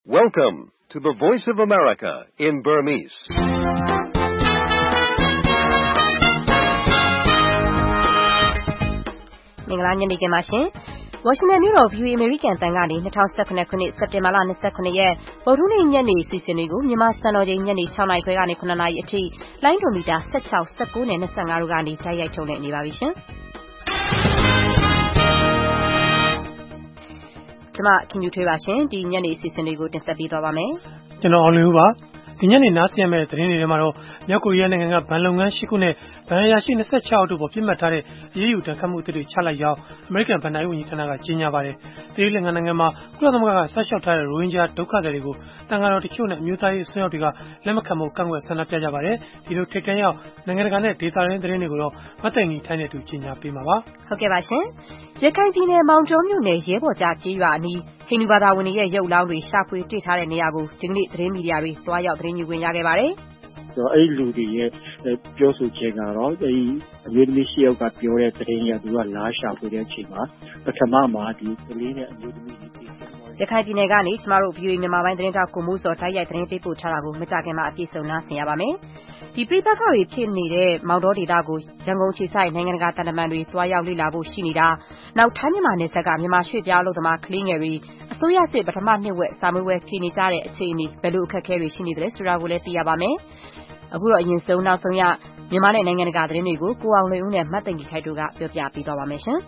Welcome to the Voice of America in Burmese. ။မင်္ဂလာညနေခင်းပါရှင်။ ဝါရှင်တန်မြို့တော် VOA အမေရိကန်အသံကနေ2019ခုနှစ်စက်တင်ဘာလ29ရက်ဗုဒ္ဓဟူးနေ့ညနေအစီအစဉ်တွေကိုမြန်မာစံတော်ချိန်ညနေ6နာရီခွဲကနေ9နာရီအထိလိုင်းဒိုမီတာ16, 19နဲ့25တို့ကနေတိုက်ရိုက်ထုတ်လွှင့်နေပါပြီရှင်။ကျွန်မခင်ယူထွေးပါရှင်။ဒီညနေအစီအစဉ်တွေကိုတင်ဆက်ပေးသွားပါမယ်။ကျွန်တော်အောင်လင်းဦးပါ။ဒီညနေနားဆင်ရမယ့်သတင်းတွေထဲမှာတော့မြောက်ကိုရီးယားနိုင်ငံကဗန်လုပ်ငန်း၈ခုနဲ့ဗန်အရာရှိ26ယောက်တို့ပေါ်ပြစ်မှတ်ထားတဲ့အရေးယူတန်ခတ်မှုအသစ်တွေချလိုက်ကြောင်းအမေရိကန်ဗန်နာရေးဝန်ကြီးဌာနကကြေညာပါတယ်။သီရိလင်္ကာနိုင်ငံမှာကုလသမဂ္ဂကဆောက်ရှောက်ထားတဲ့ရိုဟင်ဂျာဒုက္ခသည်တွေကိုတန်ခါတော်တချို့နဲ့အမျိုးသားရေးအစွန်းရောက်တွေကလက်မခံဖို့ကန့်ကွက်ဆန္ဒပြကြပါတယ်။ဒီလိုထိပ်တန်းရောက်နိုင်ငံတကာနဲ့ဒေသတွင်းသတင်းတွေကိုတော့မသိင်္ဂီထိုင်းနဲ့တူကြေညာပေးမှာပါ။ဟုတ်ကဲ့ပါရှင်။ရခိုင်ပြည်နယ်မောင်တောမြို့နယ်ရဲဘော်ကြားကျေးရွာအနီးဟိန္ဒူဘာသာဝင်တွေရဲ့ရုပ်အလောင်းတွေရှာဖွေတွေ့ထားတဲ့နေရာကိုဒီကနေ့သတင်းမီဒီယာတွေသွားရောက်သတင်းယူခွင့်ရခဲ့ပါတယ်။အဲ့လူတွေရဲ့ပြောဆိုချက်ကတော့ဒီအမျိုးသမီးရှိယောက်ကပြောတဲ့သတင်းရသူကလာရှာဖွေတဲ့အချိန်မှာပထမမှာဒီကလေးနဲ့အမျိုးသမီးတွေရခိုင်ပြည်နယ်ကနေကျမတို့ VOA မြန်မာပိုင်းသတင်းတောက်ကိုမိုးစောတိုက်ရိုက်သတင်းပေးပို့ထားတာကိုမကြခင်မှာအပြည့်စုံနားဆင်ရပါမယ်။ဒီပြပခါတွေဖြစ်နေတဲ့မောင်တော်ဒေသကိုရန်ကုန်ခြေဆိုင်နိုင်ငံတကာတန်တမန်တွေသွားရောက်လေ့လာဖို့ရှိနေတာနောက်ထိုင်းမြန်မာနယ်စပ်ကမြန်မာရွှေ့ပြောင်းအလုပ်သမားကလေးငယ်တွေအစိုးရစစ်ပထမနှစ်ဝက်စာမေးပွဲဖြေနေကြတဲ့အခြေအနေဘယ်လိုအခက်အခဲတွေရှိနေသလဲဆိုတာကိုလည်းသိရပါမယ်။အခုတော့အရင်ဆုံးနောက်ဆုံးရမြန်မာနဲ့နိုင်ငံတကာသတင်းတွေကိုကိုအောင်လွင်ဦးနဲ့မတ်သိင်္ဂီခိုက်တို့ကပြောပြပေးသွားပါမယ်ရှင်။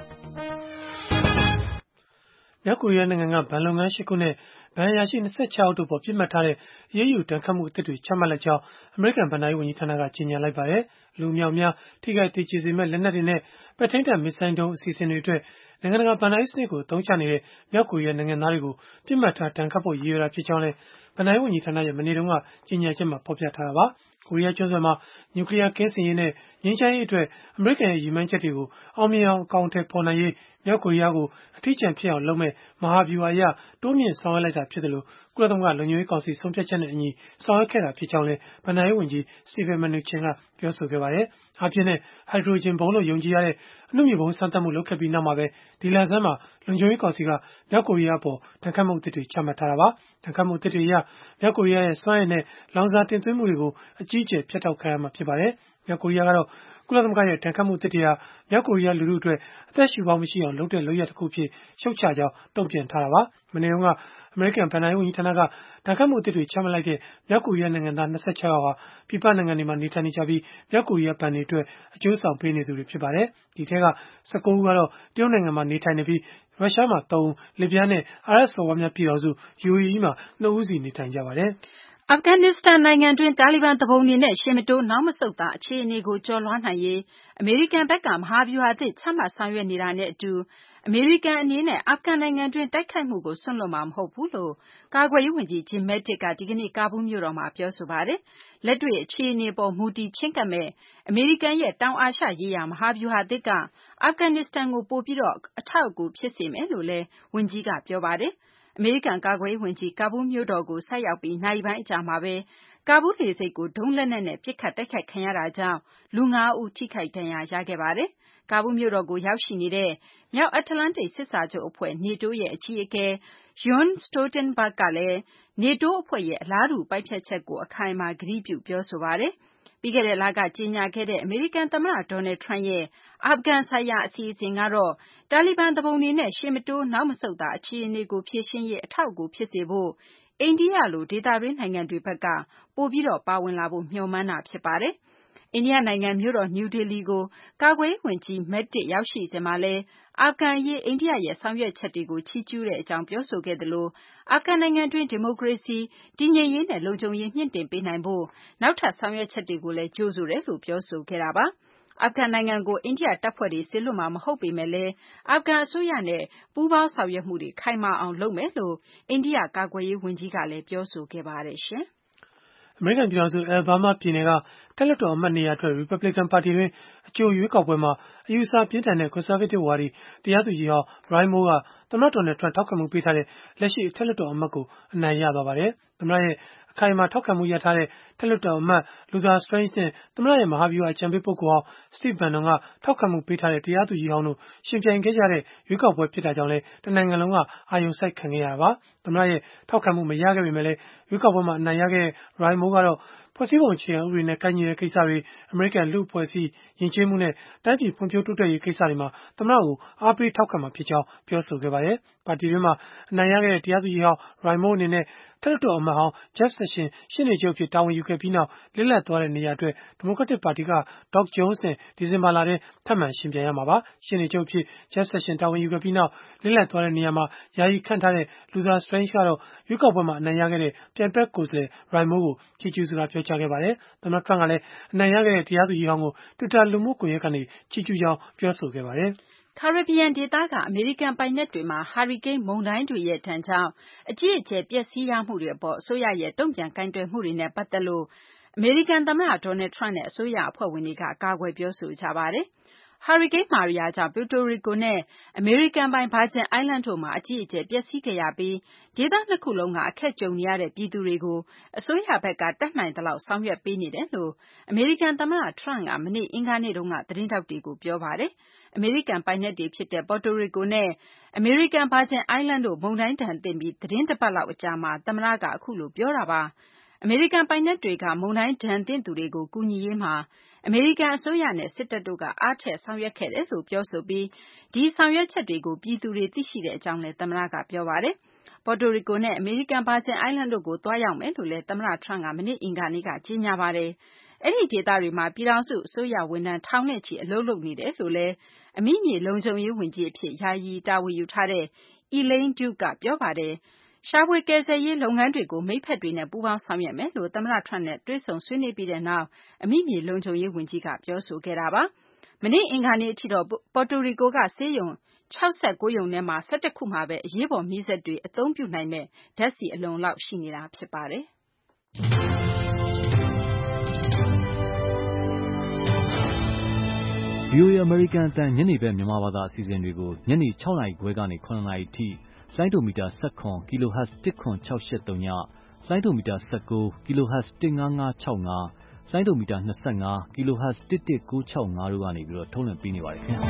မြောက်ကိုရီးယားနိုင်ငံကဗန်လုပ်ငန်း၈ခုနဲ့ဗန်အရာရှိ26ယောက်တို့ပေါ်ပြစ်မှတ်ထားတဲ့အရေးယူတန်ခတ်မှုအသစ်တွေချမှတ်လိုက်ကြောင်းအမေရိကန်ဗန်နာရေးဝန်ကြီးဌာနကကြေညာလိုက်ပါတယ်။လူမြောက်များထိခိုက်ဒေကျေစေမဲ့လက်နက်တွေနဲ့ပဲ့ထိန်းတပ်မစ်ဇိုင်းဒုံးအစီအစဉ်တွေအတွက်နိုင်ငံတကာဗန်နာရေးစနစ်ကိုအသုံးချနေတဲ့မြောက်ကိုရီးယားနိုင်ငံသားတွေကိုပြစ်မှတ်ထားတန်ခတ်ဖို့ရည်ရွယ်တာဖြစ်ကြောင်းလည်းဗန်နာရေးဝန်ကြီးဌာနရဲ့မနေ့တုန်းကကြေညာချက်မှာဖော်ပြထားတာပါ။ကိုရီးယားကျွန်းဆွယ်မှာနျူကလ িয়ার ကင်းစင်ရေးနဲ့ငြိမ်းချမ်းရေးအတွက်အမေရိကန်ရဲ့ရည်မှန်းချက်တွေကိုအောင်မြင်အောင်အကောင်အထည်ဖော်နိုင်ရေးမြောက်ကိုရီးယားကိုအထီးကျန်ဖြစ်အောင်လုပ်မဲ့မဟာဗျူဟာအရတိုးမြင့်ဆောင်ရွက်လိုက်တာဖြစ်တယ်လို့ကုလသမဂ္ဂလုံခြုံရေးကောင်စီဆုံးဖြတ်ချက်နဲ့အညီဆောင်ရွက်ခဲ့တာဖြစ်ကြောင်းလည်းဗန်နာရေးဝန်ကြီး Stephen Mnuchin ကပြောဆိုခဲ့ပါတယ်။အားဖြင့်နဲ့ဟိုက်ဒရိုဂျင်ဘုံလို့ယုံကြည်ရတဲ့အနုမြူဘုံစမ်းသပ်မှုလုပ်ခဲ့ပြီးနောက်မှာပဲဒီလဆန်းမှာလုံခြုံရေးကောင်စီကမြောက်ကိုရီးယားပေါ်တန်ခတ်မှုအသစ်တွေချမှတ်ထားတာပါ။တန်ခတ်မှုအသစ်တွေအရမြောက်ကိုရီးယားရဲ့စွမ်းအင်နဲ့လောင်စာတင်သွင်းမှုတွေကိုအကြီးအကျယ်ဖျက်တောက်ခံရမှာဖြစ်ပါတယ်။မြောက်ကိုရီးယားကတော့ကုလသမဂ္ဂရဲ့တန်ခတ်မှုအသစ်တွေဟာမြောက်ကိုရီးယားလူထုအတွက်အသက်ရှူပေါင်းမရှိအောင်လုပ်တဲ့လုပ်ရပ်တစ်ခုဖြစ်ရှုတ်ချကြောင်းတုံ့ပြန်ထားတာပါ။မနေ့ကအမေရိကန်ဗန်နာရေးဝန်ကြီးဌာနကတန်ခတ်မှုအသစ်တွေချမှတ်လိုက်တဲ့မြောက်ကိုရီးယားနိုင်ငံသား26ယောက်ဟာပြည်ပနိုင်ငံတွေမှာနေထိုင်နေကြပြီးမြောက်ကိုရီးယားဗန်တွေအတွက်အကျိုးဆောင်ပေးနေသူတွေဖြစ်ပါတယ်။ဒီထဲက19ဦးကတော့တရုတ်နိုင်ငံမှာနေထိုင်နေပြီးရုရှားမှာ3ဦး၊လစ်ဗျားနဲ့အာရပ်စော်ဘွားများပြည်ထောင်စု UAE မှာ2ဦးစီနေထိုင်ကြပါတယ်။အာဖဂန်နစ္စတန်နိုင်ငံတွင်းတာလီဘန်သူပုန်တွေနဲ့ရှေ့မတိုးနောက်မဆုတ်သာအခြေအနေကိုကျော်လွှားနိုင်ရေးအမေရိကန်ဘက်ကမဟာဗျူဟာအသစ်ချမှတ်ဆောင်ရွက်နေတာနဲ့အတူအမေရိကန်အနေနဲ့အာဖဂန်နိုင်ငံတွင်းတိုက်ခိုက်မှုကိုစွန့်လွှတ်မှာမဟုတ်ဘူးလို့ကာကွယ်ရေးဝန်ကြီး Jim Mattis ကဒီကနေ့ကာဘူးမြို့တော်မှာပြောဆိုပါတယ်။လက်တွေ့အခြေအနေပေါ်မူတည်ချဉ်းကပ်မဲ့အမေရိကန်ရဲ့တောင်အာရှရေးရာမဟာဗျူဟာအသစ်ကအာဖဂန်နစ္စတန်ကိုပိုပြီးအထောက်အကူဖြစ်စေမယ်လို့လည်းဝန်ကြီးကပြောပါတယ်။အမေရိကန်ကာကွယ်ရေးဝန်ကြီးကာဘူးမြို့တော်ကိုဆိုက်ရောက်ပြီးနာရီပိုင်းအကြာမှာပဲကာဘူးလေဆိပ်ကိုဒုံးလက်နက်နဲ့ပစ်ခတ်တိုက်ခိုက်ခံရတာကြောင့်လူ9ဦးထိခိုက်ဒဏ်ရာရခဲ့ပါတယ်။ကာဘူးမြို့တော်ကိုရောက်ရှိနေတဲ့မြောက်အတ္တလန္တိတ်စစ်စာချုပ်အဖွဲ့ NATO ရဲ့အကြီးအကဲ Jens Stoltenberg ကလည်း NATO အဖွဲ့ရဲ့အလားတူပိုင်းဖြတ်ချက်ကိုအခိုင်အမာကတိပြုပြောဆိုပါတယ်။ပြီးခဲ့တဲ့လကကြေညာခဲ့တဲ့အမေရိကန်သမ္မတ Donald Trump ရဲ့အာဖဂန်ဆိုင်ရာအစီအစဉ်ကတော့တာလီဘန်သူပုန်တွေနဲ့ရှေ့မတိုးနောက်မဆုတ်သာအခြေအနေကိုဖြေရှင်းရေးအထောက်အကူဖြစ်စေဖို့အိန္ဒိယလိုဒေသတွင်းနိုင်ငံတွေဘက်ကပိုပြီးပါဝင်လာဖို့မျှော်မှန်းတာဖြစ်ပါတယ်။အိန္ဒိယနိုင်ငံမြို့တော်နယူးဒေလီကိုကာကွယ်ရေးဝန်ကြီး Mattis ရောက်ရှိစဉ်မှာလည်းအာဖဂန်အရေးအိန္ဒိယရဲ့ဆောင်ရွက်ချက်တွေကိုချီးကျူးတဲ့အကြောင်းပြောဆိုခဲ့သလိုအာဖဂန်နိုင်ငံတွင်းဒီမိုကရေစီတည်ငြိမ်ရေးနဲ့လုံခြုံရေးမြှင့်တင်ပေးနိုင်ဖို့နောက်ထပ်ဆောင်ရွက်ချက်တွေကိုလည်းကြိုဆိုတယ်လို့ပြောဆိုခဲ့တာပါ။အာဖဂန်နိုင်ငံကိုအိန္ဒိယတပ်ဖွဲ့တွေစေလွှတ်မှာမဟုတ်ပေမဲ့လည်းအာဖဂန်အစိုးရနဲ့ပူးပေါင်းဆောင်ရွက်မှုတွေခိုင်မာအောင်လုပ်မယ်လို့အိန္ဒိယကာကွယ်ရေးဝန်ကြီးကလည်းပြောဆိုခဲ့ပါတယ်ရှင်။အမေရိကန်ပြည်ထောင်စုအယ်ဘားမားပြည်နယ်ကတက်လွှတ်တော်အမတ်နေရာအတွက် Republican ပါတီတွင်းအကြိုရွေးကောက်ပွဲမှာအယူအဆပြင်းထန်တဲ့ Conservative ဝါဒီတရားသူကြီးဟောင်း Roy Moore ကသမ္မတ Donald Trump ထောက်ခံမှုပေးထားတဲ့လက်ရှိအထက်လွှတ်တော်အမတ်ကိုအနိုင်ရသွားပါတယ်။ သမ္မတရဲ့အခိုင်အမာထောက်ခံမှုရထားတဲ့အထက်လွှတ်တော်အမတ် Luther Strange နဲ့သမ္မတရဲ့မဟာဗျူဟာအကြံပေးပုဂ္ဂိုလ်ဟောင်း Steve Bannon ကထောက်ခံမှုပေးထားတဲ့တရားသူကြီးဟောင်းတို့ယှဉ်ပြိုင်ခဲ့ကြတဲ့ရွေးကောက်ပွဲဖြစ်တာကြောင့်လည်းတနိုင်ငံလုံးကအာရုံစိုက်ခံခဲ့ရတာပါ။ သမ္မတရဲ့ထောက်ခံမှုမရခဲ့ပေမဲ့လည်းရွေးကောက်ပွဲမှာအနိုင်ရခဲ့တဲ့ Roy Moore ကတော့ဖွဲ့စည်းပုံအခြေခံဥပဒေနဲ့ကိုက်ညီတဲ့ကိစ္စတွေအမေရိကန်လူ့အဖွဲ့အစည်းယဉ်ကျေးမှုနဲ့တိုင်းပြည်ဖွံ့ဖြိုးတိုးတက်ရေးကိစ္စတွေမှာသမ္မတကိုအားပေးထောက်ခံမှာဖြစ်ကြောင်းပြောဆိုခဲ့ပါတယ်။ ပါတီတွင်းမှာအနိုင်ရခဲ့တဲ့တရားသူကြီးဟောင်း Roy Moore အနေနဲ့အထက်လွှတ်တော်အမတ်ဟောင်း Jeff Sessions ရှေ့နေချုပ်အဖြစ်တာဝန်ယူခဲ့ပြီးနောက်လစ်လပ်သွားတဲ့နေရာအတွက် Democratic ပါတီက Doug Jones နဲ့ဒီဇင်ဘာလထဲထပ်မံယှဉ်ပြိုင်ရမှာပါ။ ရှေ့နေချုပ်အဖြစ် Jeff Sessions တာဝန်ယူခဲ့ပြီးနောက်လစ်လပ်သွားတဲ့နေရာမှာယာယီခန့်ထားတဲ့ Luther Strange ကတော့ရွေးကောက်ပွဲမှာအနိုင်ရခဲ့တဲ့ပြိုင်ဘက်ကိုယ်စားလှယ် Roy Moore ကိုချီးကျူးစကားပြောကြားခဲ့ပါတယ်။ သမ္မတ Trump ကလည်းအနိုင်ရခဲ့တဲ့တရားသူကြီးဟောင်းကို Twitter လူမှုကွန်ရက်ကနေချီးကျူးကြောင်းပြောဆိုခဲ့ပါတယ်။ကာရစ်ဘီယံဒေသကအမေရိကန်ပိုင်နက်တွေမှာဟာရီကိန်းမုန်တိုင်းတွေရဲ့ဒဏ်ကြောင့်အကြီးအကျယ်ပျက်စီးရမှုတွေအပေါ်အစိုးရရဲ့တုံ့ပြန်ကိုင်တွယ်မှုတွေနဲ့ပတ်သက်လို့အမေရိကန်သမ္မတ Donald Trump နဲ့အစိုးရအဖွဲ့ဝင်တွေကကာကွယ်ပြောဆိုကြပါတယ်။ ဟာရီကိန်းမာရီယာကြောင့် Puerto Rico နဲ့အမေရိကန်ပိုင် Virgin Islands တို့မှာအကြီးအကျယ်ပျက်စီးခဲ့ရပြီးဒေသနှစ်ခုလုံးကအခက်ကြုံနေရတဲ့ပြည်သူတွေကိုအစိုးရဘက်ကတတ်နိုင်သလောက်ဆောင်ရွက်ပေးနေတယ်လို့အမေရိကန်သမ္မတ Trump ကမနေ့အင်္ဂါနေ့တုန်းကသတင်းထောက်တွေကိုပြောပါတယ်။ အမေရိကန်ပိုင်နက်တွေဖြစ်တဲ့ Puerto Rico နဲ့အမေရိကန် Virgin Islands တို့မုန်တိုင်းဒဏ်သင့်ပြီးသီတင်းတပတ်လောက်အကြာမှာသမ္မတကအခုလိုပြောတာပါ။ အမေရိကန်ပိုင်နက်တွေကမုန်တိုင်းဒဏ်သင့်သူတွေကိုကူညီရေးမှာအမေရိကန်အစိုးရနဲ့စစ်တပ်တို့ကအားထည့်ဆောင်ရွက်ခဲ့တယ်လို့ပြောဆိုပြီးဒီဆောင်ရွက်ချက်တွေကိုပြည်သူတွေသိရှိတဲ့အကြောင်းလည်းသမ္မတကပြောပါတယ်။ Puerto Rico နဲ့အမေရိကန် Virgin Islands တို့ကိုသွားရောက်မယ်လို့လည်းသမ္မတ Trump ကမနေ့အင်္ဂါနေ့ကကြေညာပါတယ်။ အဲဒီဒေသတွေမှာပြည်ထောင်စုအစိုးရဝန်ထမ်းထောင်နဲ့ချီအလုပ်လုပ်နေတယ်လို့လည်းအမိမြေလုံခြုံရေးဝန်ကြီးအဖြစ်ယာယီတာဝန်ယူထားတဲ့ Elaine Duke ကပြောပါတယ်။ ရှာဖွေကယ်ဆယ်ရေးလုပ်ငန်းတွေကိုမိတ်ဖက်တွေနဲ့ပူးပေါင်းဆောင်ရွက်မယ်လို့သမ္မတ Trump နဲ့တွေ့ဆုံဆွေးနွေးပြီးနောက်အမိမြေလုံခြုံရေးဝန်ကြီးကပြောဆိုခဲ့တာပါ။ မနေ့အင်္ဂါနေ့အထိတော့Puerto Rico ကဆေးရုံ69ရုံထဲမှာ11ခုမှာပဲအရေးပေါ်မီးစက်တွေအသုံးပြုနိုင်မယ့်ဓာတ်ဆီအလုံအလောက်ရှိနေတာဖြစ်ပါတယ်။ VOA အမေရိကန်အသံညနေဘက်မြန်မာဘာသာအစီအစဉ်တွေကိုညနေ6နာရီခွဲကနေ9နာရီအထိလိုင်းဒိုမီတာ17 kHz 10683ညလိုင်းဒိုမီတာ19 kHz 15565လိုင်းဒိုမီတာ25 kHz 11965တို့ကနေထုတ်လွှင့်ပေးနေပါတယ်ခင်ဗျာ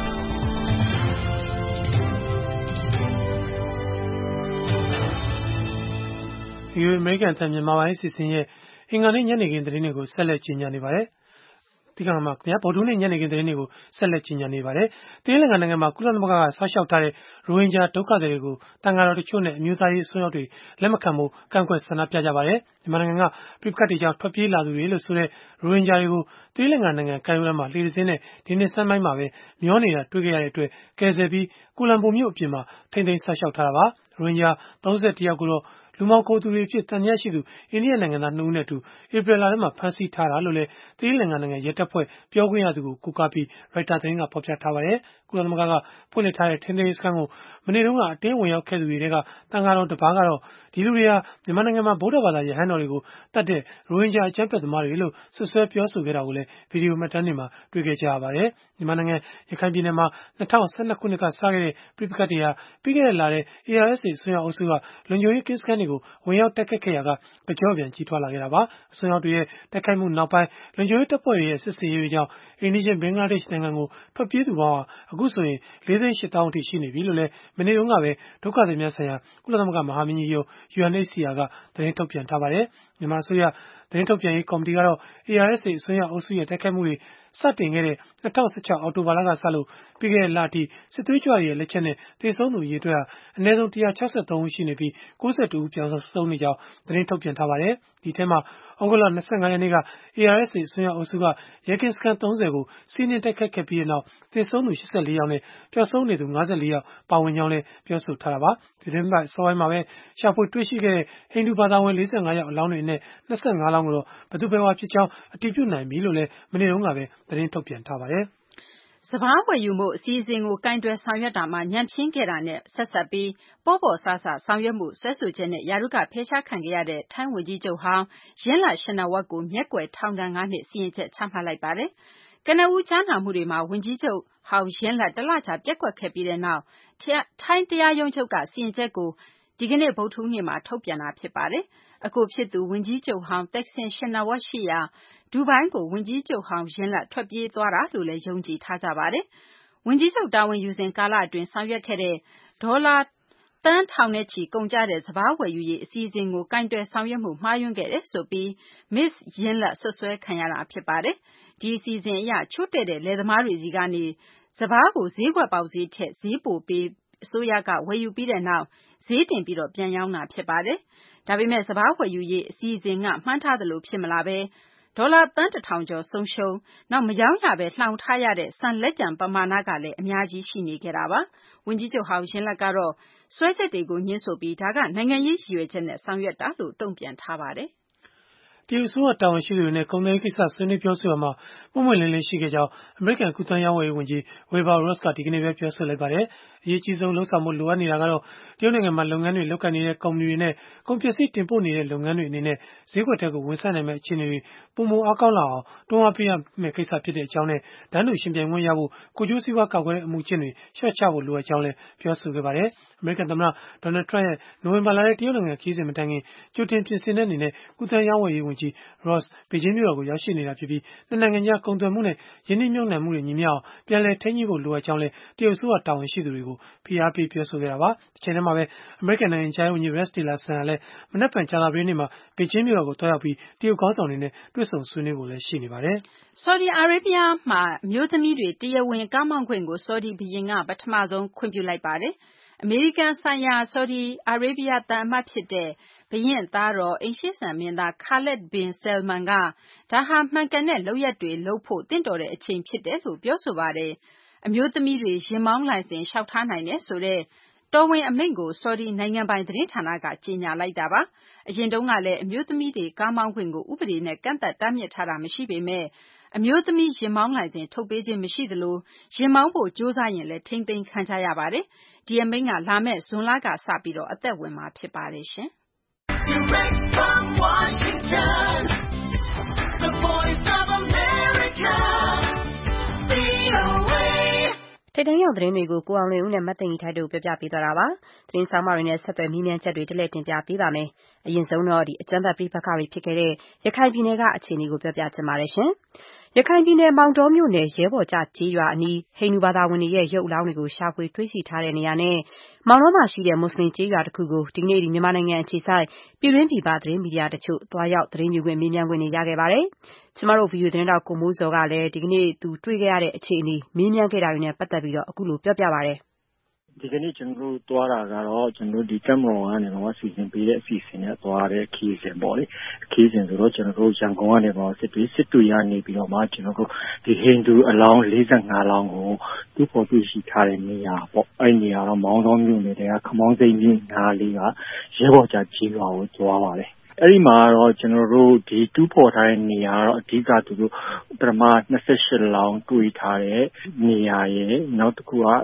ဒီ American အသံမြန်မာပိုင်းအစီအစဉ်ရဲ့အင်္ဂါနေ့ညနေခင်းသတင်းတွေကိုဆက်လက်ကြီးညာနေပါတယ်ဒီကနေ့မှာဗုဒ္ဓဟူးနေ့ညနေခင်းသတင်းတွေကိုဆက်လက်ကြီးညာနေပါတယ်။သီရိလင်္ကာနိုင်ငံမှာကုလသမဂ္ဂကဆောက်ရှောက်ထားတဲ့ရိုဟင်ဂျာဒုက္ခသည်တွေကိုတန်ဃာတော်တချို့နဲ့အမျိုးသားရေးအစွန်းရောက်တွေလက်မခံဖို့ကန့်ကွက်ဆန္ဒပြကြပါတယ်။မြန်မာနိုင်ငံကပြစ်ခတ်တွေကြောင့်ထွက်ပြေးလာသူတွေလို့ဆိုတဲ့ရိုဟင်ဂျာတွေကိုသီရိလင်္ကာနိုင်ငံကမ်းရိုးတန်းမှာလှေတစ်စင်းနဲ့ဒီနှစ်ဆန်းပိုင်းမှာပဲမျောနေတာတွေ့ခဲ့ရတဲ့အတွက်ကယ်ဆယ်ပြီးကိုလံဘိုမြို့အပြင်မှာထိန်းသိမ်းဆောက်ရှောက်ထားတာပါ။ရိုဟင်ဂျာ31ယောက်ကိုတော့လူမှောင်ခိုသူတွေဖြစ်တန်မြတ်ရှိသူအိန္ဒိယနိုင်ငံသား2ဦးနဲ့အတူဧပြီလထဲမှာဖမ်းဆီးထားတာလို့လည်းသီရိလင်္ကာနိုင်ငံရဲတပ်ဖွဲ့ပြောခွင့်ရသူကိုကိုးကားပြီးရိုက်တာသတင်းကဖော်ပြထားပါတယ်။ကုလသမဂ္ဂကဖွင့်လှစ်ထားတဲ့ထိန်းသိမ်းရေးစခန်းကိုမနေ့တုန်းကအတင်းဝင်ရောက်ခဲ့သူတွေထဲကတန်ဃာတော်တစ်ပါးကတော့ဒီလူတွေဟာမြန်မာနိုင်ငံမှာဗုဒ္ဓဘာသာရဟန်းတော်တွေကိုတတ်တဲ့ရိုဟင်ဂျာအကြမ်းဖက်သမားတွေလို့ဆွဆွဲပြောဆိုခဲ့တာကိုလည်းဗီဒီယိုမှတ်တမ်းတွေမှာတွေ့ခဲ့ကြရပါတယ်။မြန်မာနိုင်ငံရခိုင်ပြည်နယ်မှာ2012ခုနှစ်ကစခဲ့တဲ့ပြစ်ခတ်တွေဟာပြီးခဲ့တဲ့လထဲ ARSA အစွန်းရောက်အုပ်စုကလုံခြုံရေးကင်းစခန်းတွေကိုဝင်ရောက်တိုက်ခတ်ခဲ့ရာကကြော့ပြန်ကြီးထွားလာခဲ့တာပါ။အစွန်းရောက်တွေရဲ့တိုက်ခိုက်မှုနောက်ပိုင်းလုံခြုံရေးတပ်ဖွဲ့တွေရဲ့စစ်ဆင်ရေးတွေကြောင့်အိမ်နီးချင်းဘင်္ဂလားဒေ့ရှ်နိုင်ငံကိုထွက်ပြေးသူပေါင်းဟာအခုဆိုရင် 4,800,000 အထိရှိနေပြီလို့လည်းမနေ့တုန်းကပဲဒုက္ခသည်များဆိုင်ရာကုလသမဂ္ဂမဟာမင်းကြီးရုံး UNHCR ကသတင်းထုတ်ပြန်ထားပါတယ်။မြန်မာအစိုးရသတင်းထုတ်ပြန်ရေးကော်မတီကတော့ ARSA အစွန်းရောက်အုပ်စုရဲ့တိုက်ခိုက်မှုတွေစတင်ခဲ့တဲ့2016အောက်တိုဘာလကစလို့ပြီးခဲ့တဲ့လအထိစစ်သွေးကြွတွေရဲ့လက်ချက်နဲ့သေဆုံးသူအရေအတွက်ဟာအနည်းဆုံး163ဦးရှိနေပြီး92ဦးပြောင်းဆုံးနေကြောင်းသတင်းထုတ်ပြန်ထားပါတယ်။ဒီထဲမှာဩဂုတ်လ25ရက်နေ့က ARSA အစွန်းရောက်အုပ်စုကရဲကင်းစခန်း30ကိုစီးနင်းတိုက်ခိုက်ခဲ့ပြီးနောက်သေဆုံးသူ84ယောက်နဲ့ပျောက်ဆုံးနေသူ54ယောက်ပါဝင်ကြောင်းလည်းပြောဆိုထားတာပါ။ဒီသတင်းပတ်အစောပိုင်းမှာပဲရှာဖွေတွေ့ရှိခဲ့တဲ့ဟိန္ဒူဘာသာဝင်45ယောက်အလောင်းတွေနဲ့25လောင်းကိုတော့ဘယ်သူဘယ်ဝါဖြစ်ကြောင်းအတည်ပြုနိုင်ပြီလို့လည်းမနေ့တုန်းကပဲသတင်းထုတ်ပြန်ထားပါတယ်။စဘာဝယ်ယူမှုအစီအစဉ်ကိုကင်တွယ်ဆောင်ရွက်တာမှာညံ့ဖျင်းခဲ့တာနဲ့ဆက်ဆက်ပြီးပေါ့ပေါ့ဆဆဆောင်ရွက်မှုဆွဲဆိုချက်နဲ့ယာရုကဖယ်ရှားခံခဲ့ရတဲ့ထိုင်းဝန်ကြီးချုပ်ဟောင်းယင်းလရှင်နာဝတ်ကိုမျက်ကွယ်ထောင်ဒဏ် 9 နှစ်စီရင်ချက်ချမှတ်လိုက်ပါတယ်။ကနဦးကြားနာမှုတွေမှာဝန်ကြီးချုပ်ဟောင်းယင်းလတလကြာပြက်ကွက်ခဲ့ပြီးတဲ့နောက်ထိုင်းတရားရုံးချုပ်ကစီရင်ချက်ကိုဒီကနေ့ဗုဒ္ဓဟူးနေ့မှာထုတ်ပြန်တာဖြစ်ပါတယ်။အခုဖြစ်သူဝန်ကြီးချုပ်ဟောင်းတက်ဆင်ရှင်နာဝတ်ရှိရာဒူဘိုင်းကိုဝန်ကြီးချုပ်ဟောင်းယင်းလထွက်ပြေးသွားတာလို့လည်းယုံကြည်ထားကြပါတယ်။ဝန်ကြီးချုပ်တာဝန်ယူစဉ်ကာလအတွင်းဆောင်ရွက်ခဲ့တဲ့ဒေါ်လာတန်းထောင်နဲ့ချီကုန်ကျတဲ့စဘာဝယ်ယူရေးအစီအစဉ်ကိုကင်တွယ်ဆောင်ရွက်မှုမှားယွင်းခဲ့တယ်ဆိုပြီး Miss ယင်းလဆွဆွဲခံရတာဖြစ်ပါတယ်။ဒီအစီအစဉ်အရချို့တဲ့တဲ့လယ်သမားတွေစီကနေစဘာကိုဈေးကွက်ပေါက်ဈေးထက်ဈေးပိုပေးအစိုးရကဝယ်ယူပြီးတဲ့နောက်ဈေးတင်ပြီးတော့ပြန်ရောင်းတာဖြစ်ပါတယ်။ဒါပေမဲ့စဘာဝယ်ယူရေးအစီအစဉ်ကမှန်းထားသလိုဖြစ်မလာပဲဒေါ်လာတန်း1000ကျော်ဆုံးရှုံးနောက်မရောင်းရပဲလှောင်ထားရတဲ့ဆန်လက်ကျန်ပမာဏကလည်းအများကြီးရှိနေခဲ့တာပါဝန်ကြီးချုပ်ဟောင်းယင်းလက်ကတော့စွဲချက်တွေကိုညှင်းဆိုပြီးဒါကနိုင်ငံရေးရည်ရွယ်ချက်နဲ့ဆောင်ရွက်တာလို့တုံ့ပြန်ထားပါတယ်တရုတ်အစိုးရတာဝန်ရှိသူတွေနဲ့ကုန်သွယ်ရေးကိစ္စဆွေးနွေးပြောဆိုရမှာပုံမှန်လင်းလင်းရှိခဲ့ကြောင်းအမေရိကန်ကုသရေးဝန်ကြီး Wilbur Ross ကဒီကနေ့ပဲပြောဆိုလိုက်ပါတယ်။အရေးကြီးဆုံးလှုပ်ဆောင်မှုလိုအပ်နေတာကတော့တရုတ်နိုင်ငံမှာလုပ်ငန်းတွေလုပ်ကိုင်နေတဲ့ကုမ္ပဏီတွေနဲ့ကုန်ပစ္စည်းတင်ပို့နေတဲ့လုပ်ငန်းတွေအနေနဲ့ဈေးကွက်ထက်ကိုဝန်ဆန့်နိုင်မဲ့အခြေအနေတွေပုံမအားကောင်းလာအောင်တွန်းအားပေးရမယ့်ကိစ္စဖြစ်တဲ့အကြောင်းနဲ့ဒန်းတူရှင်ပြိုင်ခွင့်ရဖို့ကိုကျိုးစည်းဝါးကောက်ွယ်တဲ့အမှုချင်းတွေရှော့ချဖို့လိုအပ်ကြောင်းလည်းပြောဆိုခဲ့ပါတယ်။အမေရိကန်သမ္မတဒေါ်နယ်ထရန့်ရဲ့နိုဝင်ဘာလထဲတရုတ်နိုင်ငံခရီးစဉ်မတိုင်ခင်ကြိုတင်ပြင်ဆင်တဲ့အနေနဲ့ကုသရေးဝန်ကြီး Ross ဘေဂျင်းမြို့တော်ကိုရောက်ရှိနေတာဖြစ်ပြီးနှစ်နိုင်ငံကြားကုန်သွယ်မှုနဲ့ယင်းနှိမ့်မြုပ်နှံမှုတွေညီမျှအောင်ပြန်လည်ထိန်းညှိဖို့လိုအပ်ကြောင်းလည်းတရုတ်အစိုးရတာဝန်ရှိသူတွေကိုဖိအားပေးပြောဆိုခဲ့တာပါ။တစ်ချိန်တည်းမှာပဲအမေရိကန်နိုင်ငံခြားရေးဝန်ကြီး Rex Tillerson ကလည်းမနက်ဖြန်ကြာသပတေးနေ့မှာဘေဂျင်းမြို့တော်ကိုတွားရောက်ပြီးတရုတ်ခေါင်းဆောင်တွေနဲ့တွေ့ဆုံဆွေးနွေးဖို့လည်းရှိနေပါတယ်။ဆော်ဒီအာရေဗျမှာအမျိုးသမီးတွေတရားဝင်ကားမောင်းခွင့်ကိုဆော်ဒီဘုရင်ကပထမဆုံးခွင့်ပြုလိုက်ပါတယ်။အမေရိကန်ဆိုင်ရာဆော်ဒီအာရေဗျသံအမတ်ဖြစ်တဲ့ဘုရင့်သားတော်အိမ်ရှေ့စံမင်းသား Khaled bin Salman ကဒါဟာမှန်ကန်တဲ့လုပ်ရပ်တွေလုပ်ဖို့တင့်တော်တဲ့အချိန်ဖြစ်တယ်လို့ပြောဆိုပါတယ်။အမျိုးသမီးတွေရင်မောင်းလိုင်စင်လျှောက်ထားနိုင်တယ်ဆိုတဲ့တော်ဝင်အမိန့်ကိုဆော်ဒီနိုင်ငံပိုင်သတင်းဌာနကကြေညာလိုက်တာပါ။အရင်တုန်းကလည်းအမျိုးသမီးတွေကားမောင်းခွင့်ကိုဥပဒေနဲ့ကန့်သတ်တားမြစ်ထားတာမရှိပေမဲ့အမျိုးသမီးရင်မောင်းလိုင်စင်ထုတ်ပေးခြင်းမရှိသလိုရင်မောင်းဖို့ကြိုးစားရင်လည်းထိမ့်သိမ်းခံကြရပါတယ်။ဒီအမိန့်ကလာမယ့်ဇွန်လကစပြီးတော့အသက်ဝင်မှာဖြစ်ပါတယ်ရှင်။ Direct from Washington, the Voice of America, VOA. ထိပ်တန်းရောက်သတင်းတွေကိုကိုအောင်လွင်ဦးနဲ့မသိင်္ဂီထိုက်တို့ပြောပြပေးသွားတာပါ။သတင်းဆောင်မတွေနဲ့ဆက်သွယ်မေးမြန်းချက်တွေတလဲတင်ပြပေးပါမယ်။အရင်ဆုံးတော့အကြမ်းဖက်ပြိပက္ခတွေဖြစ်ခဲ့တဲ့ရခိုင်ပြည်နယ်ကအခြေအနေကိုပြောပြချင်ပါတယ်ရှင်။ရခိုင်ပြည်နယ်မောင်တောမြို့နယ်ရဲဘော်ကျကျေးရွာအနီးဟိန္ဒူဘာသာဝင်တွေရဲ့ရုပ်အလောင်းတွေကိုရှာဖွေတွေ့ရှိထားတဲ့နေရာနဲ့မောင်တောမှာရှိတဲ့မွတ်စလင်ကျေးရွာတစ်ခုကိုဒီကနေ့မြန်မာနိုင်ငံအခြေစိုက်ပြည်တွင်းပြည်ပသတင်းမီဒီယာတချို့သွားရောက်သတင်းယူခွင့်မေးမြန်းခွင့်ရခဲ့ပါတယ်။ကျမတို့ဗီဒီယိုသတင်းတောက်ကိုမိုးစောကလည်းဒီကနေ့သူတွေ့ခဲ့ရတဲ့အခြေအနေမေးမြန်းခဲ့တာတွေနဲ့ပတ်သက်ပြီးတော့အခုလိုပြောပြပါရစေ။ဒီကနေ့ကျွန်တော်တို့သွားတာကတော့ကျွန်တော်တို့ဒီကမ်မရွန်ကနေတော့စီစဉ်ပေးတဲ့အစီအစဉ်နဲ့သွားတဲ့ခီးစဉ်ပေါ့လေခီးစဉ်ဆိုတော့ကျွန်တော်တို့ရန်ကုန်ကနေတော့စစ်တွေရနေပြီးတော့မှကျွန်တော်တို့ဒီဟိန္ဒူအလောင်း45လောင်းကိုသူ့ပေါ်တွေ့ရှိထားတဲ့နေရာပေါ့အဲ့နေရာတော့မောင်းတော်မြို့နယ်ကခမောင်းစိမ့်ကြီးနားလေးကရဲဘော်ကြားကြီးရွာကိုသွားပါတယ်အဲ့ဒီမှာတော့ကျွန်တော်တို့ဒီတူးဖော်ထားတဲ့နေရာတော့အဓိကသူတို့ပထမ28လောင်းတွေ့ထားတဲ့နေရာရဲ့နောက်တစ်ခုက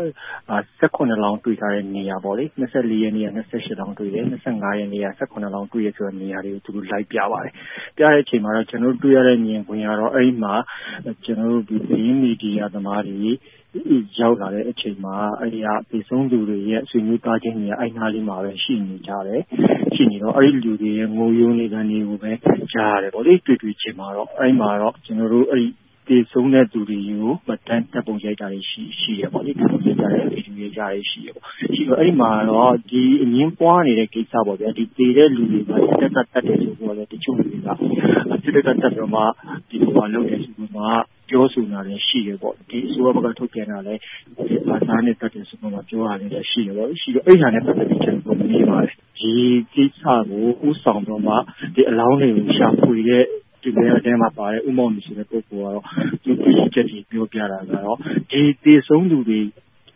18လောင်းတွေ့ထားတဲ့နေရာပေါ့လေ24ရက်နေ့က28လောင်းတွေ့တယ်25ရက်နေ့က18လောင်းတွေ့ရဆိုတဲ့နေရာတွေကိုသူတို့လိုက်ပြပါတယ်ပြတဲ့အချိန်မှာတော့ကျွန်တော်တို့တွေ့ရတဲ့မြင်ကွင်းကတော့အဲ့ဒီမှာကျွန်တော်တို့ဒီသတင်းမီဒီယာသမားတွေရောက်လာတဲ့အချိန်မှာအဲ့ဒီပြည်ဆုံးသူတွေရဲ့ဆွေမျိုးသားချင်းတွေအဲ့နားလေးမှာပဲရှိနေကြတယ်ရှိနေတော့အဲ့ဒီလူတွေရဲ့ငိုယိုးနေတဲ့နေကိုပဲကြားရတယ်ပေါ့လေတွေ့ချင်းမှာတော့အဲ့မှာတော့ကျွန်တော်တို့အဲ့ဒီဆုံးတဲ့သူတွေကိုမတန်းတပ်ပုံရိုက်တာတွေရှိရပေါ့လေတပ်ပုံရိုက်တာတွေဗီဒီယိုရိုက်တာတွေရှိရပေါ့ရှိတော့အဲ့မှာတော့ဒီအငင်းပွားနေတဲ့ကိစ္စပေါ့ဗျာဒီတည်တဲ့လူတွေကတက်ကတတ်တယ်ဆိုတော့လေတချို့တွေကတက်ကတတ်တော့မှဒီလိုလုပ်နေဆိုတော့ပြောဆိုတာလည်းရှိရပေါ့ဒီအစိုးရဘက်ကထုတ်ပြန်တာလည်းဘာသာနဲ့တက်တယ်ဆိုတော့ပြောရတယ်လည်းရှိရပေါ့ရှိတော့အဲ့ဟာနဲ့ပတ်သက်ပြီးကျွန်တော်ပြောပါတယ်ဒီကိစ္စကိုဥဆောင်တော့မှဒီအလောင်းတွေကိုရှာဖွေတဲ့ဒီနေရာထဲမှာပါတယ်ဥမောင်မျိုးဆိုတဲ့ပုဂ္ဂိုလ်ကတော့ဒီပြည့်ချက်ကြီးပြောပြတာကတော့ဒီသေဆုံးသူတွေ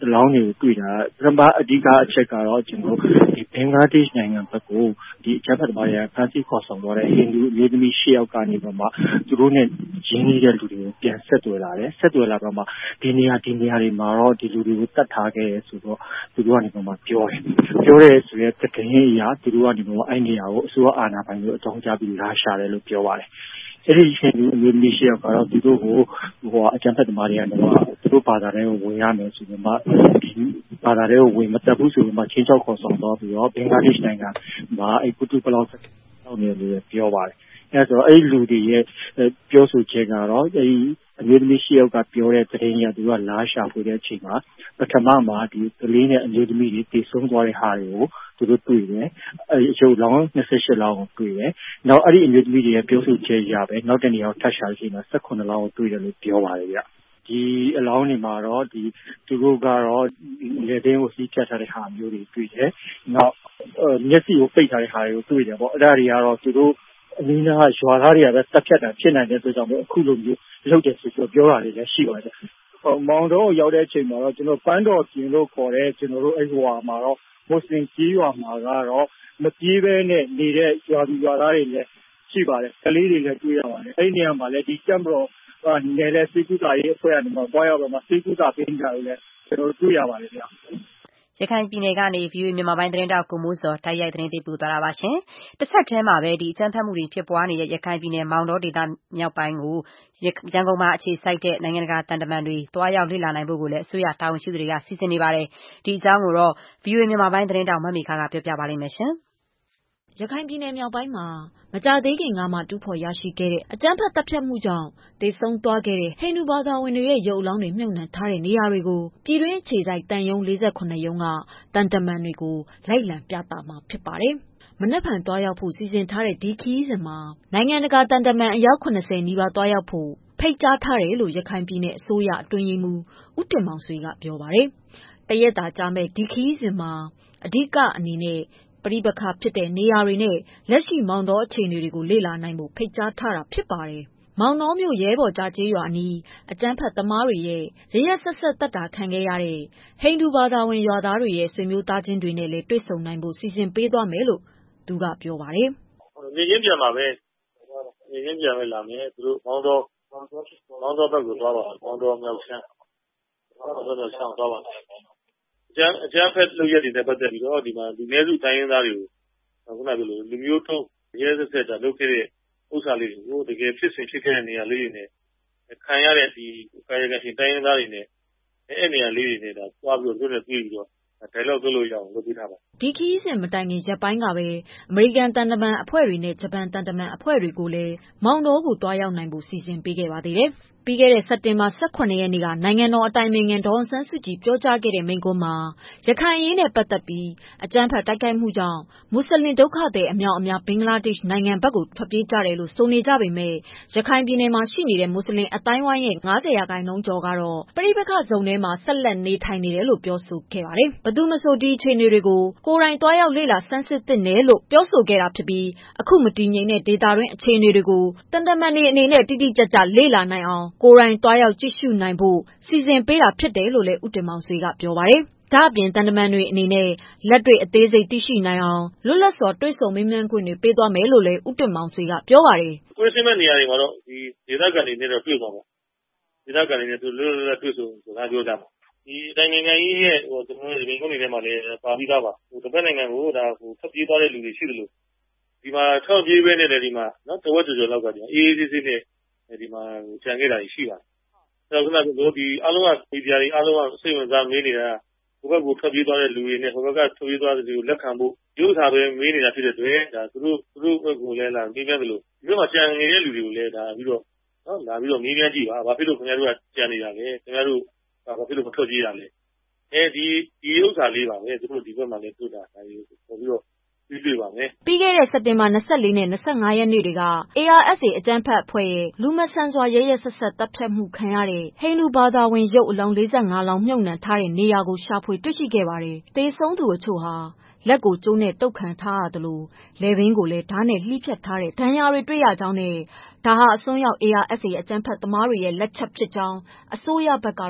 လောင်းတွေကိုတွေ့တာပထမအဓိကအချက်ကတော့ကျွန်တော်ဒီဘင်္ဂလားဒေ့ရှ်နိုင်ငံဘက်ကိုဒီအချက်ဖတ်သမားတွေကဖမ်းဆီးခေါ်ဆောင်သွားတဲ့ဟိန္ဒူအမျိုးသမီး၈ယောက်ကနေပြီးမှသူတို့နဲ့ရင်းနှီးတဲ့လူတွေကိုပြန်ဆက်သွယ်လာတယ်ဆက်သွယ်လာတော့မှဒီနေရာတွေမှာတော့ဒီလူတွေကိုတတ်ထားခဲ့ရဆိုတော့သူတို့ကနေပြီးမှပြောတယ်ဆိုရဲတကယ်အရာသူတို့ကနေပြီးမှအဲ့နေရာကိုအစိုးရအာဏာပိုင်တွေအကြောင်းကြားပြီးလာရှာတယ်လို့ပြောပါတယ်အဲ့ဒီဟိန္ဒူအမျိုးသမီး၈ယောက်ကတော့သူတို့ကိုအကြမ်းဖက်သမားတွေကနေတော့သူတို့ဘာသာတွေကိုဝင်ရမယ်ဆိုပြီးမှဒီဘာသာတွေကိုဝင်မတက်ဘူးဆိုပြီးမှချင်းချောက်ခေါ်ဆောင်တော့ပြီးတော့ဘင်္ဂလားဒေ့ရှ်နိုင်ငံမှာအဲ့ကုတုပလောက်ဆောက်နေလို့ပြောပါတယ်အဲ့ဆိုတော့အဲ့လူတွေရဲ့ပြောဆိုချက်ကတော့အဲ့အမျိုးသမီး၈ယောက်ကပြောတဲ့သတင်းကြီးကသူကလာရှာဖွေတဲ့အချိန်မှာပထမမှာဒီကလေးနဲ့အမျိုးသမီးတွေတည်ဆုံသွားတဲ့ဟာတွေကိုသူတို့တွေ့တယ်အရုပ်လောင်း28လောင်းကိုတွေ့တယ်နောက်အဲ့ဒီအမျိုးသမီးတွေရဲ့ပြောဆိုချက်ရပဲနောက်တနေ့အောင်ထပ်ရှာချိန်မှာ18လောင်းကိုတွေ့တယ်လို့ပြောပါတယ်ဗျဒီအလောင်းတွေမှာတော့ဒီသူတို့ကတော့လေသိန်းကိုစီးဖြတ်ထားတဲ့ဟာမျိုးတွေတွေ့တယ်နောက်မျက်စိကိုပိတ်ထားတဲ့ဟာတွေကိုတွေ့တယ်ပေါ့အဲ့ဒါတွေကတော့သူတို့အနည်းနာရွာသားတွေကပဲတက်ဖြတ်တာဖြစ်နိုင်တဲ့အတွက်ကြောင့်အခုလိုမျိုးလုပ်တယ်ဆိုတော့ပြောတာတွေလည်းရှိပါတယ်မောင်တော်ရောက်တဲ့အချိန်မှာတော့ကျွန်တော်ပန်းတော်ပြင်လို့ခေါ်တဲ့ကျွန်တော်တို့အဲ့ဟိုဟာမှာတော့မွတ်စလင်ကြီးရွာမှာကတော့မပြေးဘဲနဲ့နေတဲ့ရွာသူရွာသားတွေလည်းရှိပါတယ်ကလေးတွေလည်းတွေ့ရပါတယ်အဲ့ဒီနေရာမှာလည်းဒီကမ်ဘရောနေတဲ့စေကူတာရေးအဖွဲ့ကနေမှတွားရောက်တော့မှစေကူတာပေးကြတယ်လည်းကျွန်တော်တွေ့ရပါတယ်ဗျာရခိုင်ပြည်နယ်ကနေ VOA မြန်မာပိုင်းသတင်းတောက်ကိုမိုးစောတိုက်ရိုက်သတင်းပေးပို့သွားတာပါရှင်။တစ်ဆက်တည်းမှာပဲဒီအကြမ်းဖက်မှုတွေဖြစ်ပွားနေတဲ့ရခိုင်ပြည်နယ်မောင်တောဒေသမြောက်ပိုင်းကိုရန်ကုန်မှာအခြေစိုက်တဲ့နိုင်ငံတကာတန်တမန်တွေတွားရောက်လေ့လာနိုင်ဖို့ကိုလည်းအစိုးရတာဝန်ရှိသူတွေကစီစဉ်နေပါတယ်။ဒီအကြောင်းကိုတော့ VOA မြန်မာပိုင်းသတင်းတောက်မမေခကပြောပြပါလိမ့်မယ်ရှင်။ရခိုင်ပြည်နယ်မြောက်ပိုင်းမှာမကြာသေးခင်ကမှတူဖော်ရရှိခဲ့တဲ့အကြမ်းဖက်တပ်ဖြတ်မှုကြောင့်တေဆုံးသွားခဲ့တဲ့ဟိန္ဒူဘာသာဝင်တွေရဲ့ရုပ်အလောင်းတွေမြုပ်နှံထားတဲ့နေရာတွေကိုပြည်တွင်းအခြေစိုက်တန်ယုံ48ရုံးကတန်တမန်တွေကိုလိုက်လံပြသမှာဖြစ်ပါတယ်။မနက်ဖြန်တွားရောက်ဖို့စီစဉ်ထားတဲ့ဒီခီးစဉ်မှာနိုင်ငံတကာတန်တမန်အယောက်80နီးပါးတွားရောက်ဖို့ဖိတ်ကြားထားတယ်လို့ရခိုင်ပြည်နယ်အစိုးရအတွင်းရေးမှူးဦးတင်မောင်ဆွေကပြောပါတယ်။တရက်တာကြာမဲ့ဒီခီးစဉ်မှာအဓိကအနေနဲ့ပရိပခဖြစ်တဲ့နေရာတွေနဲ့လက်ရှိမောင်တော်အခြေအနေတွေကိုလေ့လာနိုင်ဖို့ဖိတ်ကြားထားတာဖြစ်ပါတယ်။မောင်တော်မြို့ရဲဘော်ကြားကျေးရွာအနီးအကြမ်းဖက်သမားတွေရဲ့ရက်ဆက်ဆက်တပ်တာခံခဲ့ရတဲ့ဟိန္ဒူဘာသာဝင်ရွာသားတွေရဲ့ဆွေမျိုးသားချင်းတွေနဲ့လည်းတွေ့ဆုံနိုင်ဖို့စီစဉ်ပေးသွားမယ်လို့သူကပြောပါတယ်။နေချင်းပြန်ပါပဲ။နေချင်းပြန်ပဲလာမယ်သူတို့မောင်တော်ဘက်ကိုသွားပါမောင်တော်မြောက်ချမ်းသွားပါအကြမ်းဖက်လုပ်ရက်တွေနဲ့ပတ်သက်ပြီးတော့ဒီမှာလူနည်းစုတိုင်းရင်းသားတွေကိုခုနကပြောလို့လူမျိုးတုံးရဲဆက်ဆက်တာလုပ်ခဲ့တဲ့ဥစ္စာလေးတွေကိုတကယ်ဖြစ်စဉ်ဖြစ်ခဲ့တဲ့နေရာလေးတွေနဲ့ခံရတဲ့ဒီကာယကံရှင်တိုင်းရင်းသားတွေနဲ့အဲ့နေရာလေးတွေနဲ့ဒါသွားပြီးတော့သူတို့နဲ့တွေ့ပြီးတော့dialogue လုပ်လို့ရအောင်လုပ်ပေးထားပါဒီခီးစဉ်မတိုင်ခင်ရက်ပိုင်းကပဲအမေရိကန်တန်တမန်အဖွဲ့တွေနဲ့ဂျပန်တန်တမန်အဖွဲ့တွေကိုလည်းမောင်တော်ကိုတွားရောက်နိုင်ဖို့စီစဉ်ပေးခဲ့ပါသေးတယ်။ပြီးခဲ့တဲ့စက်တင်ဘာ18ရက်နေ့ကနိုင်ငံတော်အတိုင်ပင်ခံဒေါ်အောင်ဆန်းစုကြည်ပြောကြားခဲ့တဲ့မိန့်ခွန်းမှာရခိုင်အရေးနဲ့ပတ်သက်ပြီးအကြမ်းဖက်တိုက်ခိုက်မှုကြောင့်မွတ်စလင်ဒုက္ခသည်အများအပြားဘင်္ဂလားဒေ့ရှ်နိုင်ငံဘက်ကိုထွက်ပြေးကြတယ်လို့ဆိုနေကြပေမဲ့ရခိုင်ပြည်နယ်မှာရှိနေတဲ့မွတ်စလင်အတိုင်းဝိုင်းရဲ့90%ကျော်ကတော့ပဋိပက္ခဇုံထဲမှာဆက်လက်နေထိုင်နေတယ်လို့ပြောဆိုခဲ့ပါတယ်။ဘယ်သူမဆိုဒီအခြေအနေတွေကိုကိုယ်တိုင်တွားရောက်လေ့လာဆန်းစစ်သင့်တယ်လို့ပြောဆိုခဲ့တာဖြစ်ပြီးအခုမတည်ငြိမ်တဲ့ဒေသတွင်းအခြေအနေတွေကိုတန်တမန်တွေအနေနဲ့တိတိကျကျလေ့လာနိုင်အောင်ကိုယ်တိုင်တွားရောက်ကြည့်ရှုနိုင်ဖို့စီစဉ်ပေးတာဖြစ်တယ်လို့လည်းဦးတင်မောင်ဆွေကပြောပါတယ်။ဒါ့အပြင်တန်တမန်တွေအနေနဲ့လက်တွေ့အသေးစိတ်သိရှိနိုင်အောင်လွတ်လပ်စွာတွေ့ဆုံမေးမြန်းခွင့်တွေပေးသွားမယ်လို့လည်းဦးတင်မောင်ဆွေကပြောပါတယ်။ကိုယ်စင်းမဲ့နေရာတွေမှာတော့ဒီဒေသခံတွေနဲ့တော့တွေ့သွားပါ။ဒေသခံတွေနဲ့သူလွတ်လပ်တွေ့ဆုံဆိုတာပြောကြမှာ။ဒီတိုင်းနိုင်ငံကြီးရဲ့ကျွန်တော်တို့ဒီကုန်းတွေထဲမှာလည်းပါပြီးသားပါ။တစ်ဖက်နိုင်ငံကိုဒါထွက်ပြေးသွားတဲ့လူတွေရှိတယ်လို့ဒီမှာထွက်ပြေးပဲနဲ့ဒီမှာနော်တဝက်ကျော်ကျော်လောက်ကဒီအေးအေးဆေးဆေးနဲ့ဒီမှာခြံခဲ့တာရှိပါတယ်။အဲ့တော့ခုနကဒီအားလုံးကဒီပြားတွေအားလုံးကစိတ်ဝင်စားမေးနေတာဟိုဘက်ကိုထွက်ပြေးသွားတဲ့လူတွေနဲ့ဟိုဘက်ကထွက်ပြေးသွားတဲ့လူကိုလက်ခံဖို့ရုပ်သာပဲမေးနေတာဖြစ်တဲ့အတွက်ဒါသူတို့ဘက်ကိုလည်းလာမေးမြန်းတယ်လို့ဒီမှာကြံနေတဲ့လူတွေကိုလည်းဒါပြီးတော့နော်လာပြီးတော့မေးမြန်းကြည့်ပါဘာဖြစ်လို့ခင်ဗျားတို့ကကြံနေတာလဲခင်ဗျားတို့ဘာဖြစ်လို့မထွက်ပြေးတာလဲဒီဥစ္စာလေးပါပဲသူတို့ဒီဘက်မှာလည်းတွေ့တာဒါပြီးတော့တွေ့ပါမယ်ပြီးခဲ့တဲ့စက်တင်ဘာ24နဲ့25ရက်နေ့တွေက ARSA အကြမ်းဖက်အဖွဲ့ရဲ့လူမဆန်စွာရဲဆက်ဆက်တပ်ဖြတ်မှုခံရတဲ့ဟိန္ဒူဘာသာဝင်ရုပ်အလောင်း45လောင်းမြုပ်နှံထားတဲ့နေရာကိုရှာဖွေတွေ့ရှိခဲ့ပါတယ်။သေဆုံးသူအချို့ဟာလက်ကိုကျိုးနဲ့တုတ်ခံထားရသလိုလည်ပင်းကိုလည်းဓာတ်နဲ့လှိဖြတ်ထားတဲ့ဒဏ်ရာတွေတွေ့ရကြောင်းနဲ့ဒါဟာအစွန်းရောက် ARSA အကြမ်းဖက်သမားတွေရဲ့လက်ချက်ဖြစ်ကြောင်းအစိုးရဘက်ကတော့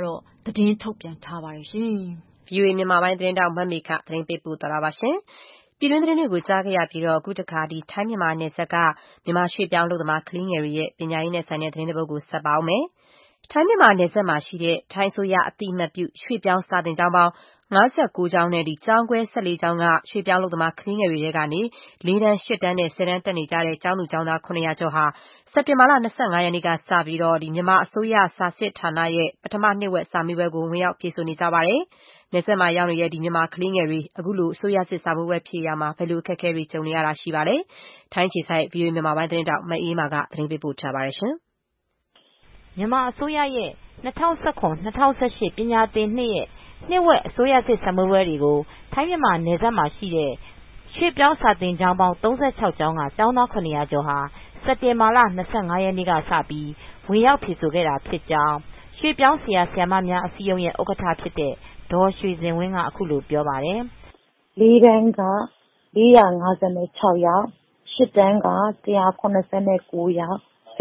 သတင်းထုတ်ပြန်ထားပါတယ်ရှင်။ VOA မြန်မာပိုင်းသတင်းတောက်မမေခသတင်းပေးပို့ထားတာပါရှင်။ပြည်တွင်းသတင်းတွေကိုကြားခဲ့ရပြီးတော့အခုတခါထိုင်းမြန်မာနယ်စပ်ကမြန်မာရွှေ့ပြောင်းလုပ်သမားကလေးငယ်တွေရဲ့ပညာရေးနဲ့ဆိုင်တဲ့သတင်းတစ်ပုဒ်ကိုဆက်ပါအောင်မယ်။ထိုင်းမြန်မာနယ်စပ်မှာရှိတဲ့ထိုင်းအစိုးရအတိအမှတ်ပြုရွှေ့ပြောင်းစာသင်ကျောင်းပေါင်း59ကျောင်းနဲ့ကျောင်းခွဲ14ကျောင်းကရွှေ့ပြောင်းလုပ်သမားကလေးငယ်တွေထဲကနေ4တန်း8တန်းနဲ့10တန်းတက်နေကြတဲ့ကျောင်းသူကျောင်းသား900ကျော်ဟာစက်တင်ဘာလ25ရက်နေ့ကစပြီးတော့မြန်မာအစိုးရစာစစ်ဌာနရဲ့ပထမနှစ်ဝက်စာမေးပွဲကိုဝင်ရောက်ဖြေဆိုနေကြပါတယ်။နယ်စပ်မှာရောက်နေတဲ့မြန်မာကလေးငယ်တွေအခုလိုအစိုးရစစ်စာမေးပွဲဖြေရမှာဘယ်လိုအခက်အခဲတွေကြုံနေရတာရှိပါလဲ။ထိုင်းခြေစိုက် VOA မြန်မာပိုင်းသတင်းတောက်မအေးမာကသတင်းပေးပို့ထားပါတယ်ရှင်။မြန်မာအစိုးရရဲ့2019-2018ပညာသင်နှစ်ရဲ့နှစ်ဝက်အစိုးရစစ်စာမေးပွဲတွေကိုထိုင်းမြန်မာနယ်စပ်မှာရှိတဲ့ရွှေ့ပြောင်းစာသင်ကျောင်းပေါင်း36ကျောင်းကကျောင်းသား900ကျော်ဟာစက်တင်ဘာလ25ရက်နေ့ကစပြီးဝင်ရောက်ဖြေဆိုခဲ့တာဖြစ်ကြောင်းရွှေ့ပြောင်းဆရာဆရာမများအစည်းအရုံးရဲ့ဥက္ကဋ္ဌဖြစ်တဲ့ဒေါ်ရွှေစင်ဝင်းကအခုလိုပြောပါတယ်။၄တန်းက456ယောက်8တန်းက189ယောက်10တန်းက116ယောက်